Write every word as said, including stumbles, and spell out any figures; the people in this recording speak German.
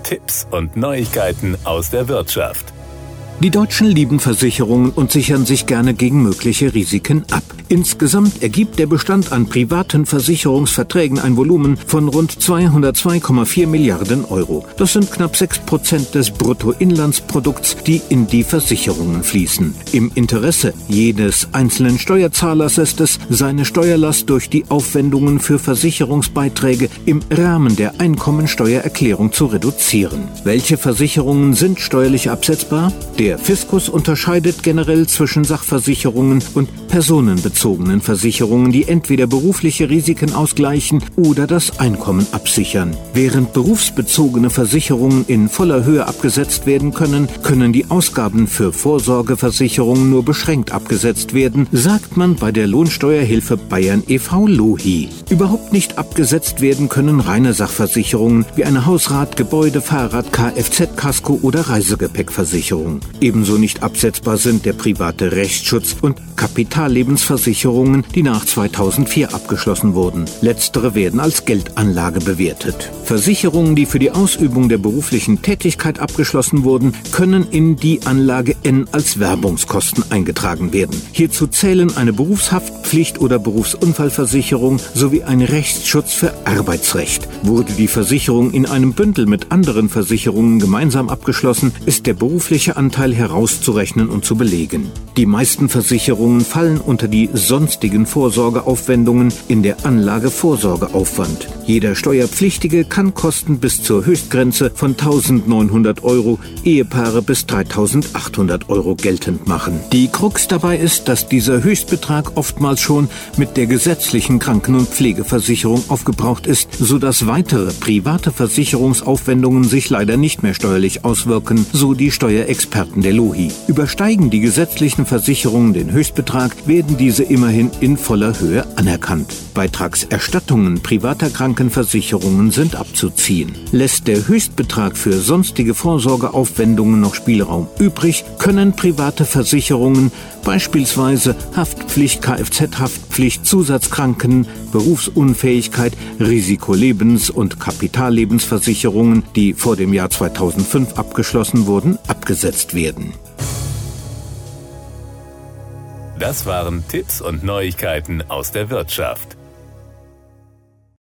Tipps und Neuigkeiten aus der Wirtschaft. Die Deutschen lieben Versicherungen und sichern sich gerne gegen mögliche Risiken ab. Insgesamt ergibt der Bestand an privaten Versicherungsverträgen ein Volumen von rund zweihundertzwei Komma vier Milliarden Euro. Das sind knapp sechs Prozent des Bruttoinlandsprodukts, die in die Versicherungen fließen. Im Interesse jedes einzelnen Steuerzahlers ist es, seine Steuerlast durch die Aufwendungen für Versicherungsbeiträge im Rahmen der Einkommensteuererklärung zu reduzieren. Welche Versicherungen sind steuerlich absetzbar? Der Fiskus unterscheidet generell zwischen Sachversicherungen und personenbezogenen Versicherungen, die entweder berufliche Risiken ausgleichen oder das Einkommen absichern. Während berufsbezogene Versicherungen in voller Höhe abgesetzt werden können, können die Ausgaben für Vorsorgeversicherungen nur beschränkt abgesetzt werden, sagt man bei der Lohnsteuerhilfe Bayern e V LOHI. Überhaupt nicht abgesetzt werden können reine Sachversicherungen wie eine Hausrat-, Gebäude-, Fahrrad-, Kfz-, oder Reisegepäckversicherung. Ebenso nicht absetzbar sind der private Rechtsschutz und Kapitallebensversicherungen, die nach zweitausendvier abgeschlossen wurden. Letztere werden als Geldanlage bewertet. Versicherungen, die für die Ausübung der beruflichen Tätigkeit abgeschlossen wurden, können in die Anlage N als Werbungskosten eingetragen werden. Hierzu zählen eine Berufshaftpflicht- oder Berufsunfallversicherung sowie ein Rechtsschutz für Arbeitsrecht. Wurde die Versicherung in einem Bündel mit anderen Versicherungen gemeinsam abgeschlossen, ist der berufliche Anteil herauszurechnen und zu belegen. Die meisten Versicherungen fallen unter die sonstigen Vorsorgeaufwendungen in der Anlage Vorsorgeaufwand. Jeder Steuerpflichtige kann Kosten bis zur Höchstgrenze von eintausendneunhundert Euro, Ehepaare bis dreitausendachthundert Euro geltend machen. Die Krux dabei ist, dass dieser Höchstbetrag oftmals schon mit der gesetzlichen Kranken- und Pflegeversicherung aufgebraucht ist, sodass weitere private Versicherungsaufwendungen sich leider nicht mehr steuerlich auswirken, so die Steuerexperten der LOHI. Übersteigen die gesetzlichen Versicherungen den Höchstbetrag, werden diese immerhin in voller Höhe anerkannt. Beitragserstattungen privater Krankenversicherungen sind abzuziehen. Lässt der Höchstbetrag für sonstige Vorsorgeaufwendungen noch Spielraum übrig, können private Versicherungen beispielsweise Haftpflicht, Kfz-Haftpflicht, Zusatzkranken, Berufsunfähigkeit, Risikolebens- und Kapitallebensversicherungen, die vor dem Jahr zweitausendfünf abgeschlossen wurden, abgesetzt werden. Das waren Tipps und Neuigkeiten aus der Wirtschaft.